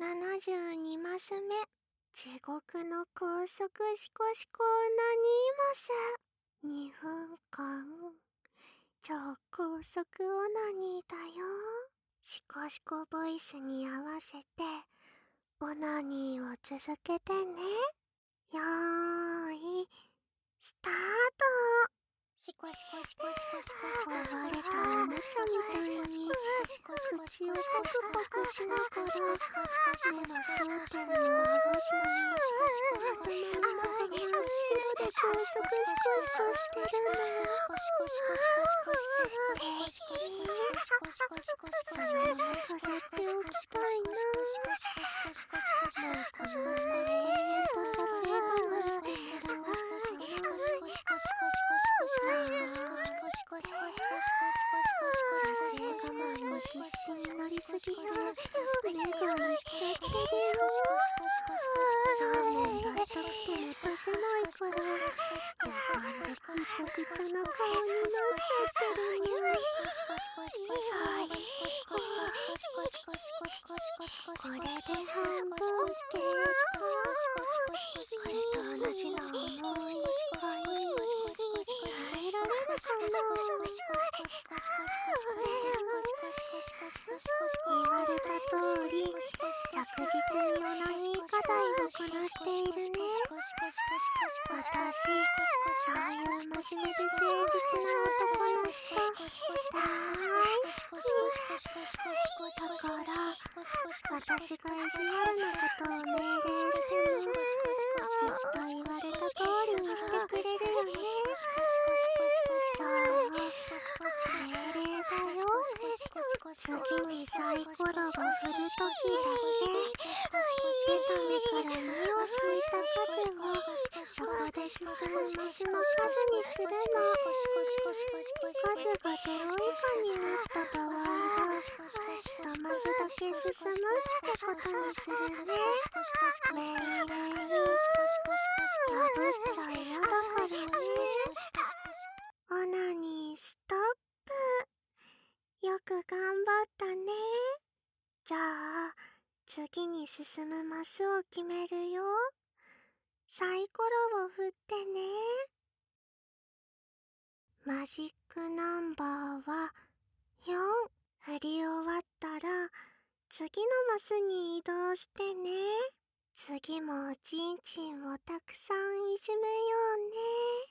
72マス目、地獄の高速シコシコオナニーマス。2分間、超高速オナニーだよ。シコシコボイスに合わせて、オナニーを続けてね。よーい、スタート。シコシコシコシコシコシコ。壊れたおもちゃみたいに口をパクパクしながら目の焦点を合わせ、頭の中真っ白で高速シコシコしてるんだよ。素敵。そのまま飾っておきたいな。もうこのまま永遠とさせ我慢してもらおうかな。我慢に必死になりすぎて目がいっちゃってるよ。ラーメン出したくても出せないから横でぐちゃぐちゃな顔になっちゃってるの。最高。これで半分っていうか、これと同じのもう一回耐えられるかな。言われた通り着実にオナニー課題をこなしているね。私、そういう真面目で誠実な男の人大好き。だから私が意地悪なことを命令してもきっと言われた通りにしてくれるよね。じゃあ命令だよ。次にサイコロを振るときだけ出た目から2を引いた数をそこで進むマスの数にするの。数が0以下になった場合は1マスだけ進むってことにするね。命令破っちゃ嫌だからね。オナニーストップ。よく頑張ったね。じゃあ次に進むマスを決めるよ。サイコロを振ってね。マジックナンバーは4。振り終わったら次のマスに移動してね。次もおちんちんをたくさんいじめようね。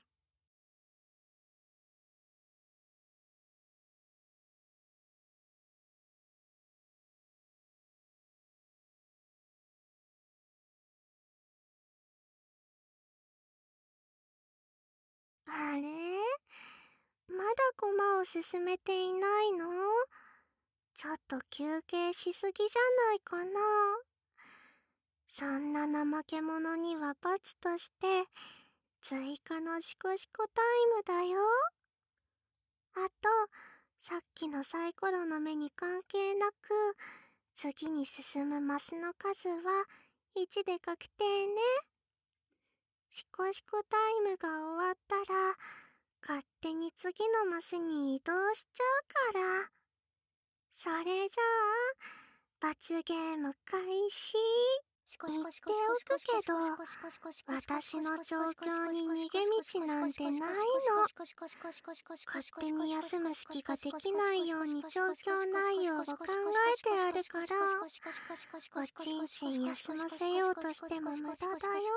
あれ？まだコマを進めていないの？ちょっと休憩しすぎじゃないかな。そんな怠け者には罰として追加のシコシコタイムだよ。あとさっきのサイコロの目に関係なく次に進むマスの数は1で確定ね。シコシコタイムが終わったら勝手に次のマスに移動しちゃうから。それじゃあ罰ゲーム開始。言っておくけど私の状況に逃げ道なんてないの。勝手に休む隙ができないように状況内容を考えてあるからおちんちん休ませようとしても無駄だよ。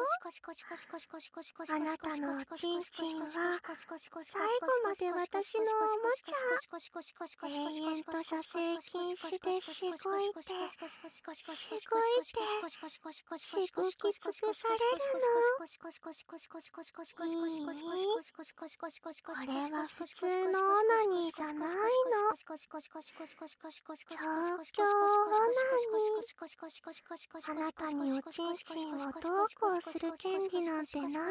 あなたのおちんちんは最後まで私のおもちゃ。永遠と射精禁止でしごいてしごいてしごき尽くされるの。いい？これは普通のオナニーじゃないの。調教オナニー。あなたにおちんちんをどうこうする権利なんてないの。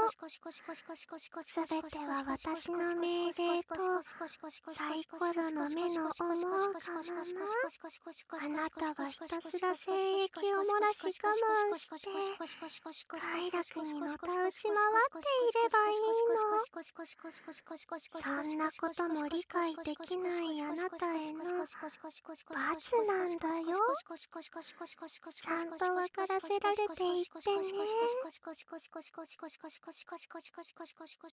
すべては私の命令とサイコロの目の思うがまま。あなたはひたすら精液を漏らし慢して快楽にのたうち回っていればいいの。そんなことも理解できないあなたへの罰なんだよ。ちゃんと分からせられていってね。